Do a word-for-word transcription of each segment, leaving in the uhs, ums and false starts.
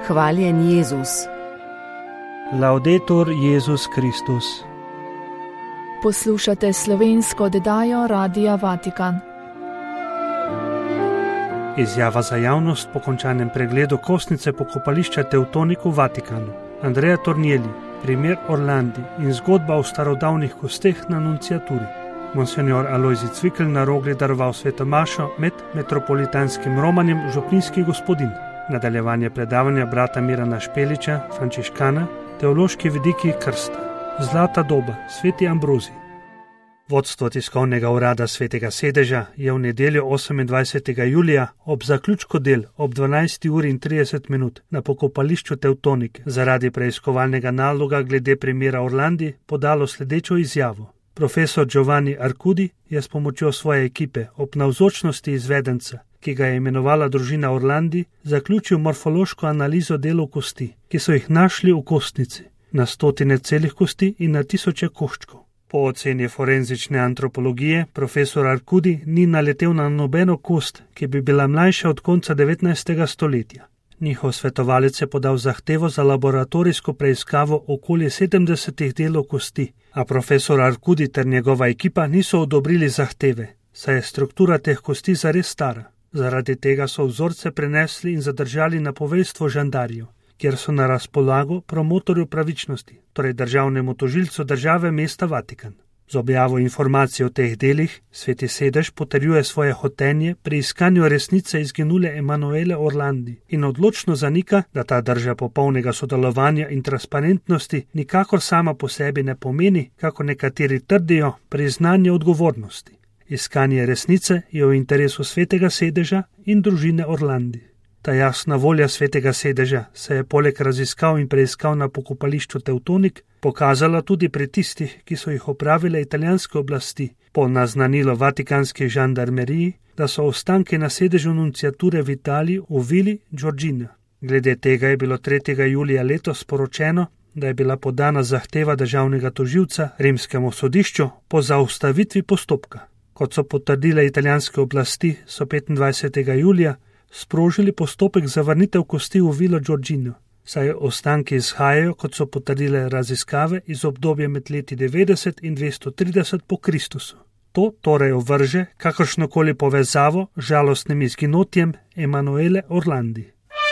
Hvaljen Jezus. Laudetur Jezus Kristus. Poslušate slovensko oddajo Radia Vatikan. Izjava za javnost po končanem pregledu kostnice pokopališča Tevtonik v Vatikanu. Andrea Tornielli, primer Orlandi in zgodba o starodavnih kosteh na nunciaturi. Monsignor Alojzij Cvikl na Rogli daroval sveto mašo med metropolitanskim romanjem Župnijski gospodin. Nadaljevanje predavanja brata Mirana Špeliča, frančiškana, teološki vidiki krsta. Zlata doba, sveti Ambrozij. Vodstvo tiskovnega urada Svetega sedeža je v nedeljo osemindvajsetega julija ob zaključku del ob dvanajsti uri in trideset minut na pokopališču Tevtonik zaradi preiskovalnega naloga glede primera Orlandi podalo sledečo izjavo. Profesor Giovanni Arcudi je s pomočjo svoje ekipe ob navzočnosti izvedenca, ki ga je imenovala družina Orlandi, zaključil morfološko analizo delov kosti, ki so jih našli v kostnici, na stotine celih kosti in na tisoče koščkov. Po oceni forenzične antropologije profesor Arcudi ni naletel na nobeno kost, ki bi bila mlajša od konca devetnajstega stoletja. Njihov svetovalec je podal zahtevo za laboratorijsko preiskavo okoli sedemdesetih delov kosti, a profesor Arcudi ter njegova ekipa niso odobrili zahteve, saj je struktura teh kosti zares stara. Zaradi tega so vzorce prenesli in zadržali na poveljstvo žandarjev, kjer so na razpolago promotorju pravičnosti, torej državnemu tožilcu države mesta Vatikan. Z objavo informacij o teh delih Sveti sedež potrjuje svoje hotenje pri iskanju resnice izginule Emanuele Orlandi in odločno zanika, da ta drža popolnega sodelovanja in transparentnosti nikakor sama po sebi ne pomeni, kako nekateri trdijo, priznanje odgovornosti. Iskanje resnice je v interesu Svetega sedeža in družine Orlandi. Ta jasna volja Svetega sedeža se je poleg raziskav in preiskav na pokopališču Tevtonik pokazala tudi pri tistih, ki so jih opravile italijanske oblasti po naznanilo vatikanski žandarmeriji, da so ostanke na sedežu nunciature v Italiji v vili Giorgina. Glede tega je bilo tretjega julija letos sporočeno, da je bila podana zahteva državnega tožilca rimskemu sodišču po zaustavitvi postopka. Kot so potrdile italijanske oblasti, so petindvajsetega julija sprožili postopek za vrnitev kosti v vilo Giorgino, saj ostanki izhajajo, kot so potrdile raziskave, iz obdobja med leti devetdeset in dvesto trideset po Kristusu. To torej ovrže kakršnokoli povezavo z žalostnim izginotjem Emanuele Orlandi.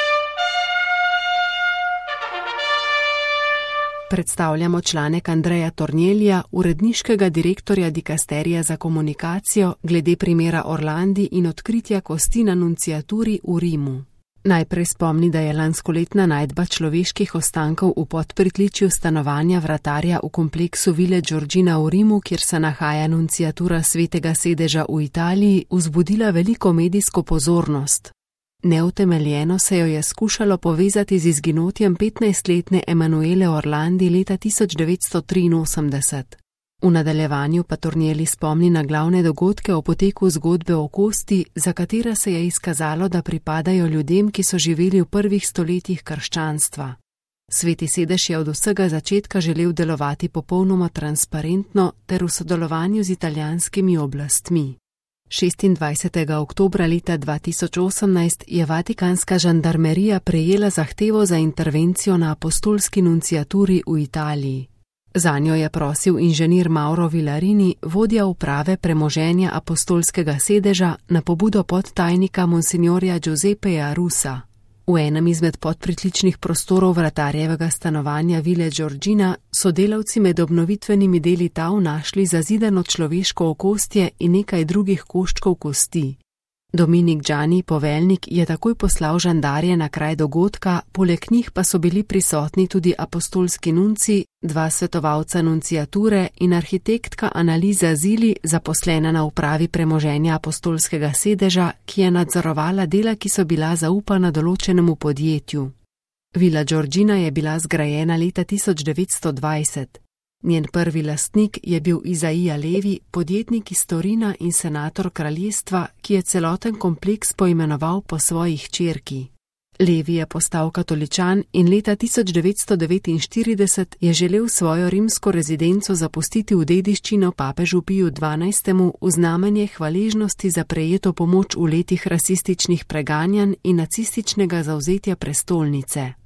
Predstavljamo članek Andreja Torniellija, uredniškega direktorja dikasterija za komunikacijo glede primera Orlandi in odkritja kosti na nunciaturi v Rimu. Najprej spomni, da je lanskoletna najdba človeških ostankov v podpritličju stanovanja vratarja v kompleksu vile Giorgina v Rimu, kjer se nahaja nunciatura Svetega sedeža v Italiji, vzbudila veliko medijsko pozornost. Neutemeljeno se jo je skušalo povezati z izginotjem petnajstletne Emanuele Orlandi leta tisoč devetsto triinosemdeset. V nadaljevanju pa Tornielli spomni na glavne dogodke o poteku zgodbe o kosti, za katera se je izkazalo, da pripadajo ljudem, ki so živeli v prvih stoletjih krščanstva. Sveti sedež je od vsega začetka želel delovati popolnoma transparentno ter v sodelovanju z italijanskimi oblastmi. šestindvajsetega oktobra leta dva tisoč osemnajst je vatikanska žandarmerija prejela zahtevo za intervencijo na apostolski nunciaturi v Italiji. Zanjo je prosil inženir Mauro Villarini, vodja uprave premoženja apostolskega sedeža, na pobudo podtajnika monsignorja Giuseppeja Rusa. V enem izmed podpritličnih prostorov vratarjevega stanovanja vile Giorgina so delavci med obnovitvenimi deli tav našli zazidano človeško okostje in nekaj drugih koščkov kosti. Dominik Gianni, poveljnik, je takoj poslal žandarje na kraj dogodka, poleg njih pa so bili prisotni tudi apostolski nunci, dva svetovalca nunciature in arhitektka Analiza Zili, zaposlena na upravi premoženja apostolskega sedeža, ki je nadzorovala dela, ki so bila zaupana določenemu podjetju. Vila Giorgina je bila zgrajena leta tisoč devetsto dvajset. Njen prvi lastnik je bil Izaija Levi, podjetnik iz Torina in senator kraljestva, ki je celoten kompleks poimenoval po svoji hčerki. Levi je postal katoličan in leta tisoč devetsto devetinštirideset je želel svojo rimsko rezidenco zapustiti v dediščino papežu Piju dvanajstemu v znamenje hvaležnosti za prejeto pomoč v letih rasističnih preganjanj in nacističnega zavzetja prestolnice.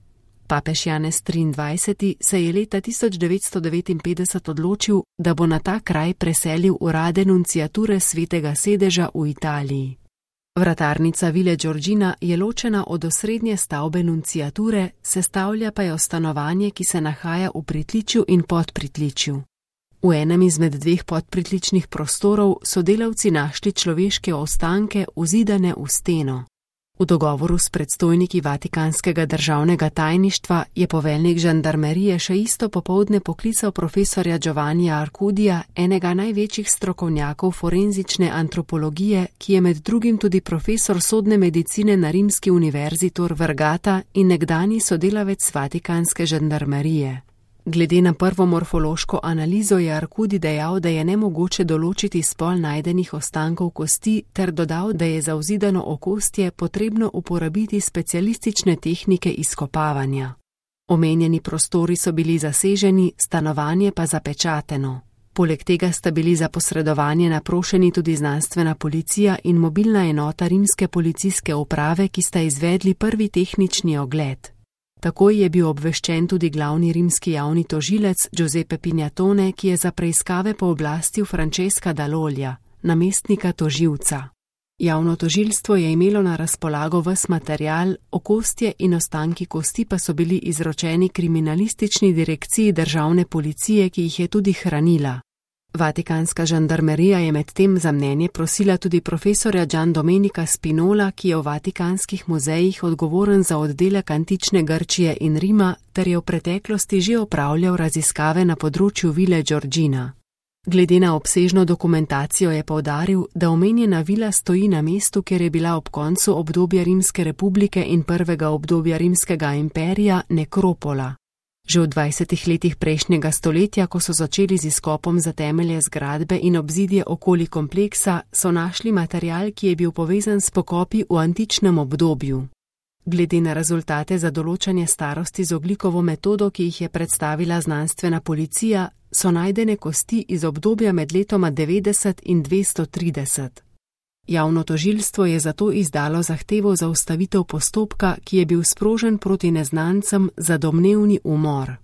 Papež Janez triindvajseti se je leta tisoč devetsto devetinpetdeset odločil, da bo na ta kraj preselil urade nunciature Svetega sedeža v Italiji. Vratarnica Vile Giorgina je ločena od osrednje stavbe nunciature, sestavlja pa jo stanovanje, ki se nahaja v pritličju in podpritličju. V enem izmed dveh podpritličnih prostorov so delavci našli človeške ostanke vzidane v steno. V dogovoru s predstojniki Vatikanskega državnega tajništva je poveljnik žandarmerije še isto popoldne poklical profesorja Giovannija Arcudija, enega največjih strokovnjakov forenzične antropologije, ki je med drugim tudi profesor sodne medicine na Rimski univerzi Tor Vergata in nekdani sodelavec Vatikanske žandarmerije. Glede na prvo morfološko analizo je Arcudi dejal, da je nemogoče določiti spol najdenih ostankov kosti ter dodal, da je za vzidano okostje potrebno uporabiti specialistične tehnike izkopavanja. Omenjeni prostori so bili zaseženi, stanovanje pa zapečateno. Poleg tega sta bili za posredovanje naprošeni tudi znanstvena policija in mobilna enota rimske policijske uprave, ki sta izvedli prvi tehnični ogled. Takoj je bil obveščen tudi glavni rimski javni tožilec Giuseppe Pignatone, ki je za preiskave pooblastil Francesca Dall'Oglio, namestnika tožilca. Javno tožilstvo je imelo na razpolago ves material, okostje in ostanki kosti pa so bili izročeni kriminalistični direkciji državne policije, ki jih je tudi hranila. Vatikanska žandarmerija je medtem za mnenje prosila tudi profesorja Gian Domenica Spinola, ki je v vatikanskih muzejih odgovoren za oddelek antične Grčije in Rima, ter je v preteklosti že opravljal raziskave na področju Vile Giorgina. Glede na obsežno dokumentacijo je poudaril, da omenjena vila stoji na mestu, kjer je bila ob koncu obdobja Rimske republike in prvega obdobja Rimskega imperija nekropola. Že v dvajsetih letih prejšnjega stoletja, ko so začeli z izkopom za temelje zgradbe in obzidje okoli kompleksa, so našli material, ki je bil povezan s pokopi v antičnem obdobju. Glede na rezultate za določanje starosti z ogljikovo metodo, ki jih je predstavila znanstvena policija, so najdene kosti iz obdobja med letoma devetdeset in dvesto trideset. Javno tožilstvo je zato izdalo zahtevo za ustavitev postopka, ki je bil sprožen proti neznancem za domnevni umor.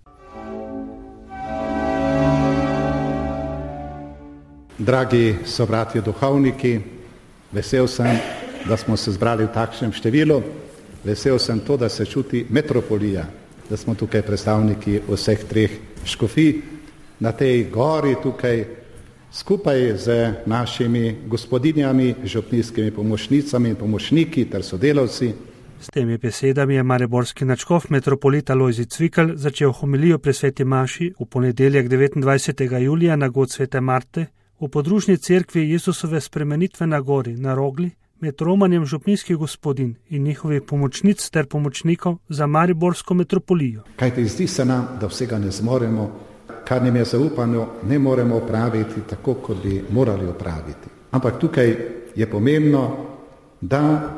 Dragi sobratje duhovniki, vesel sem, da smo se zbrali v takšnem številu. Vesel sem to, da se čuti metropolija, da smo tukaj predstavniki vseh treh škofij na tej gori tukaj, skupaj z našimi gospodinjami, župnijskimi pomočnicami in pomočniki ter sodelavci. S temi besedami je mariborski nadškof metropolita Lojzij Cvikl začel homilijo pri sveti maši v ponedeljek devetindvajsetega julija na god svete Marte v podružni cerkvi Jezusove spremenitve na gori na Rogli med romanjem župnijskih gospodin in njihovih pomočnic ter pomočnikov za mariborsko metropolijo. Kajte zdi se nam, da vsega ne zmoremo, kar nam je zaupano, ne moremo opraviti tako, kot bi morali opraviti. Ampak tukaj je pomembno, da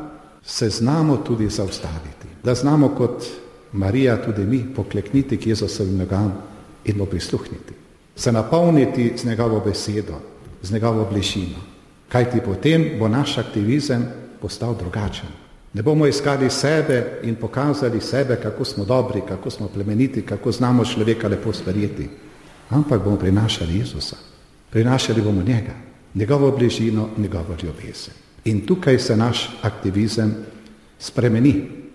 se znamo tudi zaustaviti, da znamo kot Marija tudi mi poklekniti k Jezusovim nogam in mu prisluhniti, se napolniti z njegovo besedo, z njegovo bližino. Kajti potem bo naš aktivizem postal drugačen. Ne bomo iskali sebe in pokazali sebe, kako smo dobri, kako smo plemeniti, kako znamo človeka lepo sprejeti. Ampak bomo prinašali Jezusa. Prinašali bomo njega, njegovo bližino, njegovo ljubezen. In tukaj se naš aktivizem spremeni.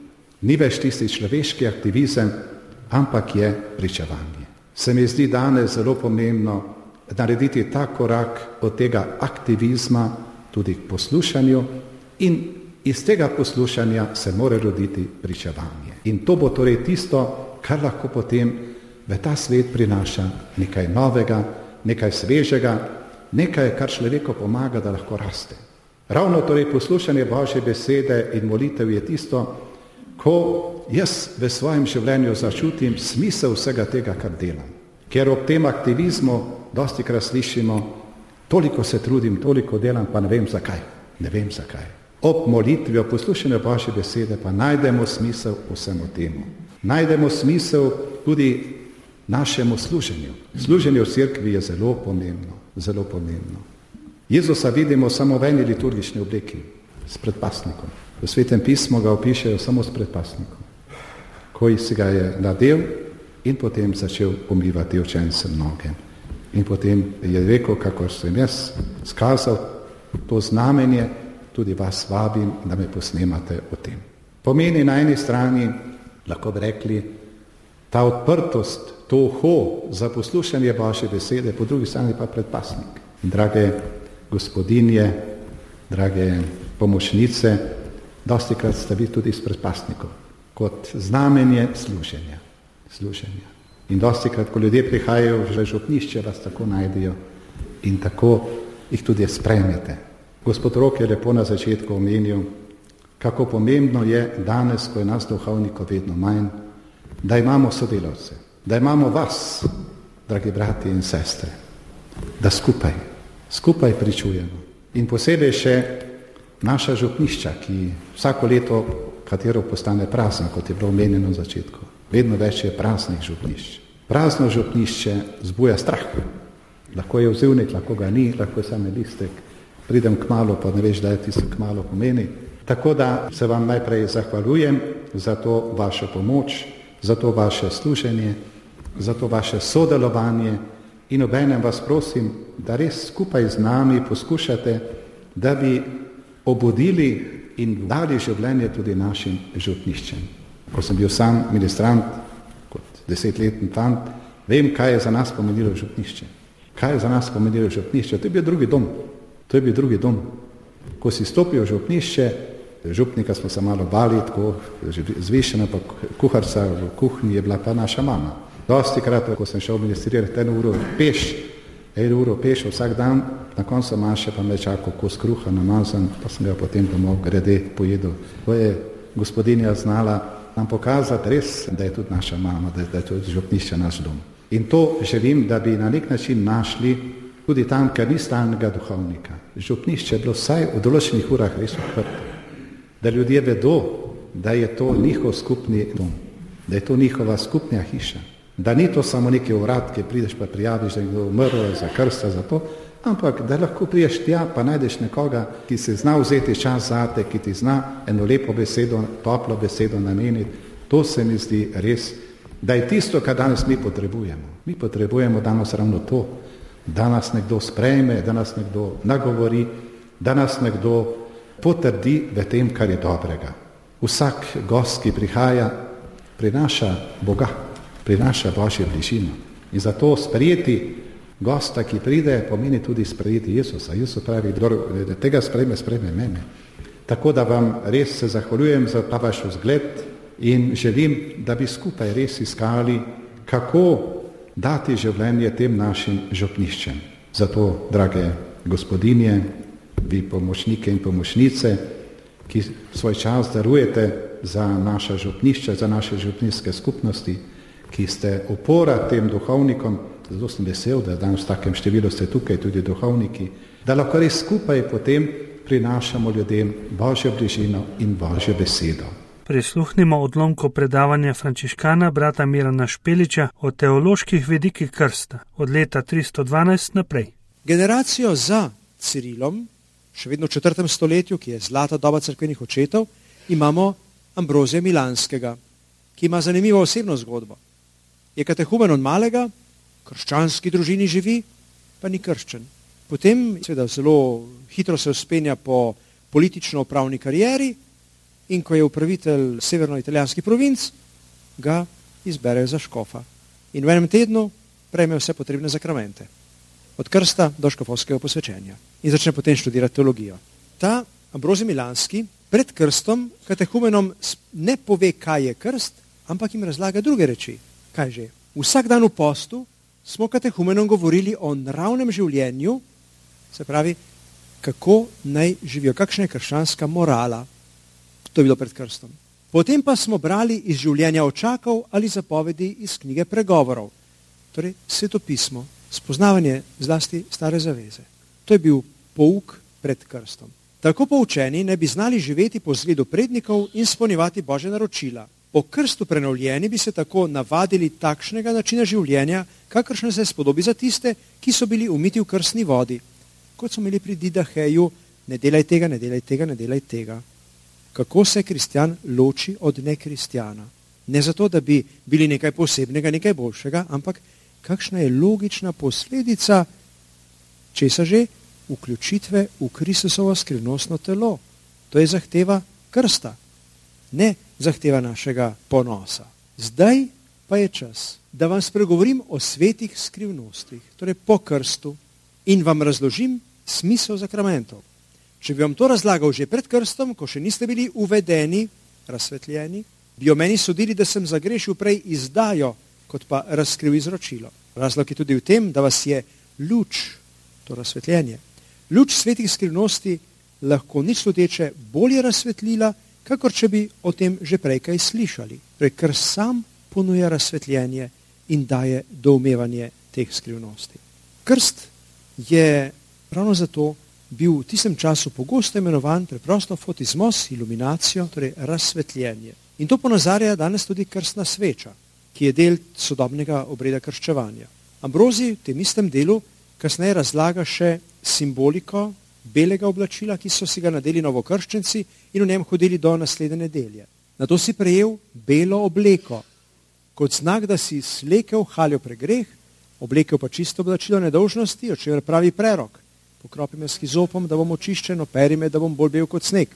Ni več tisti človeški aktivizem, ampak je pričevanje. Se mi zdi danes zelo pomembno narediti ta korak od tega aktivizma tudi k poslušanju in iz tega poslušanja se mora roditi pričevanje. In to bo torej tisto, kar lahko potem v ta svet prinaša nekaj novega, nekaj svežega, nekaj, kar človeku pomaga, da lahko raste. Ravno torej poslušanje Božje besede in molitev je tisto, ko jaz v svojem življenju začutim smisel vsega tega, kar delam. Ker ob tem aktivizmu dostikrat slišimo, toliko se trudim, toliko delam, pa ne vem zakaj. Ne vem zakaj. Ob molitvi, ob poslušanju Božje besede pa najdemo smisel vsemu temu. Najdemo smisel tudi našemu služenju. Služenje v cerkvi je zelo pomembno, zelo pomembno. Jezusa vidimo samo v eni liturgični obleki, s predpasnikom. V Svetem pismu ga opišejo samo s predpasnikom. ko si ga je nadel in potem začel umivati učencem noge. In potem je rekel, kako sem jaz skazal to znamenje, tudi vas vabim, da me posnemate o tem. Pomeni na eni strani, lahko bi rekli, ta odprtost, to uho za poslušanje Božje besede, po drugi strani pa predpasnik. Drage gospodinje, drage pomočnice, dostikrat ste vi tudi s predpasnikom, kot znamenje služenja. služenja. In dostikrat, ko ljudje prihajajo v župnišče, vas tako najdejo in tako jih tudi sprejmete. Gospod Rok je lepo na začetku omenil, kako pomembno je danes, ko je nas duhovnikov vedno manj, da imamo sodelavce, da imamo vas, dragi brati in sestre, da skupaj, skupaj pričujemo. In posebej še naša župnišča, ki vsako leto, katero postane prazna, kot je bilo omenjeno na začetku. Vedno več je praznih župnišč. Prazno župnišče zbuja strah. Lahko je vzivnik, lahko ga ni, lahko je samo listek. Pridem kmalu, pa ne veš, da je tisto kmalu pomeni. Tako da se vam najprej zahvaljujem za to vašo pomoč, za to vaše služenje, za to vaše sodelovanje in obenem vas prosim, da res skupaj z nami poskušate, da bi obudili in dali življenje tudi našim župniščem. Ko sem bil sam ministrant, kot desetletni fant, vem, kaj je za nas pomenilo župnišče. Kaj je za nas pomenilo župnišče? To je bil drugi dom. To je bil drugi dom. Ko si stopil v župnišče, župnika smo se malo bali, tako zvišena, pa kuharca v kuhinji je bila pa naša mama. Dosti krat, ko sem šel ministrirati eno uro peš, eno uro peš vsak dan, na koncu maše pa me čakal kos kruha namazan, pa sem ga potem domov grede pojedel. To je gospodinja znala nam pokazati res, da je tudi naša mama, da je tudi župnišče naš dom. In to želim, da bi na nek način našli tudi tam, ker ni stalnega duhovnika. Župnišče je bilo vsaj v določenih urah res odprto. Da ljudje vedo, da je to njihov skupni dom, da je to njihova skupna hiša, da ni to samo neki urad, ki prideš pa prijaviš, da je kdo umrl za krsta, za to, ampak da lahko priješ tja, pa najdeš nekoga, ki se zna vzeti čas zate, ki ti zna eno lepo besedo, toplo besedo nameniti. To se mi zdi res, da je tisto, kar danes mi potrebujemo. Mi potrebujemo danes ravno to, da nas nekdo sprejme, da nas nekdo nagovori, da nas nekdo potrdi v tem, kar je dobrega. Vsak gost, ki prihaja, prinaša Boga, prinaša Božjo bližino. In zato sprejeti gosta, ki pride, pomeni tudi sprejeti Jezusa. Jezus pravi, kdo tega sprejme, sprejme mene. Tako da vam res se zahvaljujem za ta vaš vzgled in želim, da bi skupaj res iskali, kako dati življenje tem našim župniščem. Zato, drage gospodinje, vi pomočnike in pomočnice, ki svoj čas darujete za naša župnišča, za naše župnijske skupnosti, ki ste opora tem duhovnikom, zato sem vesel, da danes v takem številu ste tukaj tudi duhovniki, da lahko res skupaj potem prinašamo ljudem Božjo bližino in Božjo besedo. Prisluhnimo odlomko predavanja frančiškana brata Mirana Špeliča o teoloških vidikih krsta od leta tristo dvanajst naprej. Generacijo za Cirilom, še vedno v četrtem stoletju, ki je zlata doba cerkvenih očetov, imamo Ambrozija Milanskega, ki ima zanimivo osebno zgodbo. Je katehumen od malega, krščanski družini živi, pa ni krščen. Potem seveda zelo hitro se vzpenja po politično-upravni karieri in ko je upravitelj severno-italijanskih provinc, ga izberejo za škofa. In v enem tednu prejme vse potrebne zakramente. Od krsta do škofovskega posvečenja. In začne potem študirati teologijo. Ta Ambrozij Milanski pred krstom katehumenom ne pove, kaj je krst, ampak jim razlaga druge reči. Kaj že? Vsak dan v postu smo katehumenom govorili o naravnem življenju, se pravi, kako naj živijo, kakšna je krščanska morala. To je bilo pred krstom. Potem pa smo brali iz življenja očakov ali zapovedi iz knjige pregovorov. Torej, svetopismo, spoznavanje zlasti stare zaveze. To je bil pouk pred krstom. Tako poučeni ne bi znali živeti po zgledu prednikov in izpolnjevati Božja naročila. Po krstu prenovljeni bi se tako navadili takšnega načina življenja, kakršne se spodobi za tiste, ki so bili umiti v krstni vodi. Kot smo imeli pri Didaheju, ne delaj tega, ne delaj tega, ne delaj tega. Kako se kristjan loči od nekristjana? Ne zato, da bi bili nekaj posebnega, nekaj boljšega, ampak kakšna je logična posledica, česa že, vključitve v Kristusovo skrivnostno telo. To je zahteva krsta, ne zahteva našega ponosa. Zdaj pa je čas, da vam spregovorim o svetih skrivnostih, torej po krstu, in vam razložim smisel zakramentov. Če bi vam to razlagal že pred krstom, ko še niste bili uvedeni, razsvetljeni, bi o meni sodili, da sem zagrešil prej izdajo, kot pa razkril izročilo. Razlog je tudi v tem, da vas je luč, to razsvetljenje, luč svetih skrivnosti lahko nič sluteče bolje razsvetlila, kakor če bi o tem že prej kaj slišali. Torej, ker sam ponuja razsvetljenje in daje doumevanje teh skrivnosti. Krst je ravno zato bil v tistem času pogosto imenovan preprosto fotizmos, iluminacijo, torej razsvetljenje. In to ponazarja danes tudi krstna sveča, ki je del sodobnega obreda krščevanja. Ambrozij v tem istem delu kasneje razlaga še simboliko belega oblačila, ki so si ga nadeli novokrščenci in v njem hodili do naslednje nedelje. Nato si prejel belo obleko, kot znak, da si slekel haljo pregreh, oblekel pa čisto oblačilo nedolžnosti, o čemer pravi prerok. Pokropi me s hizopom, da bom očiščen, operi me, da bom bolj bel kot sneg.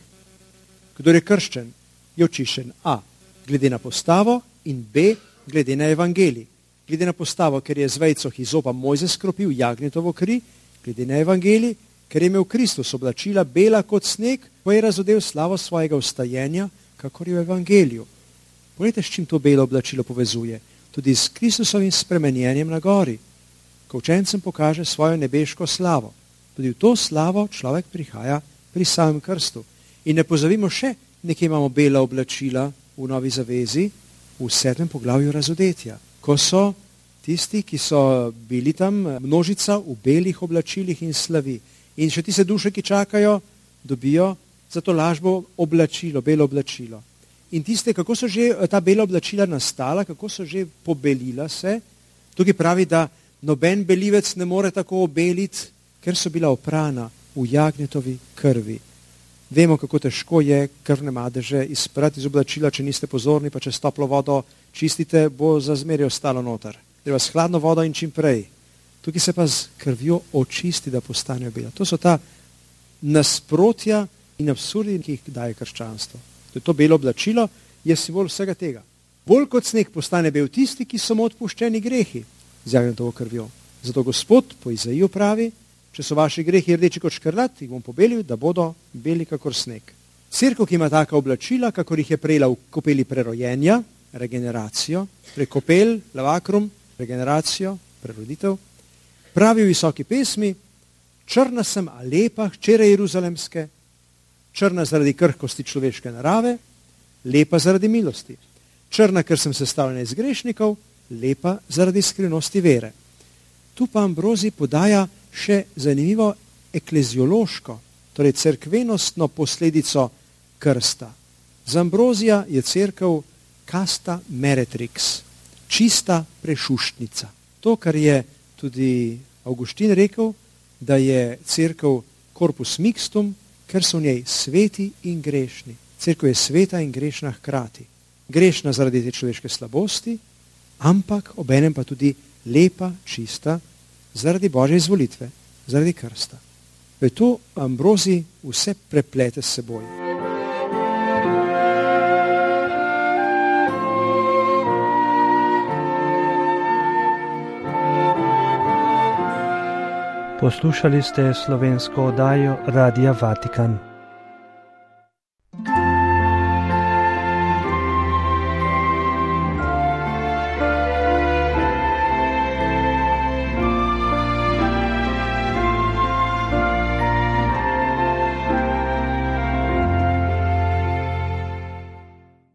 Kdor je krščen, je očiščen a. glede na postavo in b. glede na evangelij. Glede na postavo, ker je z vejico hizopa Mojzes skropil jagnjetovo kri, glede na evangelij, ker je imel Kristus oblačila bela kot sneg, ko je razodel slavo svojega vstajenja, kakor je v evangeliju. Poglejte, s čim to belo oblačilo povezuje. Tudi s Kristusovim spremenjenjem na gori, ko učencem pokaže svojo nebeško slavo. Tudi v to slavo človek prihaja pri samem krstu. In ne pozavimo še, nekje imamo bela oblačila v Novi zavezi, v sedmem poglavju razodetja, ko so tisti, ki so bili tam, množica v belih oblačilih in slavi. In še tiste duše, ki čakajo, dobijo za to lažbo oblačilo, belo oblačilo. In tiste, kako so že ta bela oblačila nastala, kako so že pobelila se, tukaj pravi, da noben belivec ne more tako obeliti, ker so bila oprana v jagnjetovi krvi. Vemo, kako težko je krvne madeže izprati iz oblačila, če niste pozorni, pa če s toplo vodo čistite, bo za zmeraj ostalo noter. Treba s hladno vodo in čim prej. Tukaj se pa z krvjo očisti, da postanejo bela. To so ta nasprotja in absurdi, ki jih daje krščanstvo. To, to belo oblačilo je simbol vsega tega. Bolj kot sneg postane bel tisti, ki so mu odpuščeni grehi z jagnjetovo krvjo. Zato Gospod po Izaiju pravi, če so vaši grehi rdeči kot škrlat, jih bom pobelil, da bodo beli kakor sneg. Cerkev, ki ima taka oblačila, kakor jih je prejela v kopeli prerojenja, regeneracijo, prek kopel, lavakrum, regeneracijo, preroditev, pravi v visoki pesmi, črna sem, a lepa, hčere Jeruzalemske, črna zaradi krhkosti človeške narave, lepa zaradi milosti. Črna, ker sem sestavljena iz grešnikov, lepa zaradi skrivnosti vere. Tu pa Ambrozij podaja še zanimivo ekleziološko, torej cerkvenostno posledico krsta. Za Ambrozija je cerkev casta meretrix, čista prešuštnica. To, kar je tudi Avguštin rekel, da je cerkev corpus mixtum, ker so v njej sveti in grešni. Cerkev je sveta in grešna hkrati. Grešna zaradi te človeške slabosti, ampak obenem pa tudi lepa, čista, zaradi Božje izvolitve, zaradi krsta. V to Ambrozij vse preplete s seboj. Poslušali ste slovensko oddajo Radia Vatikan.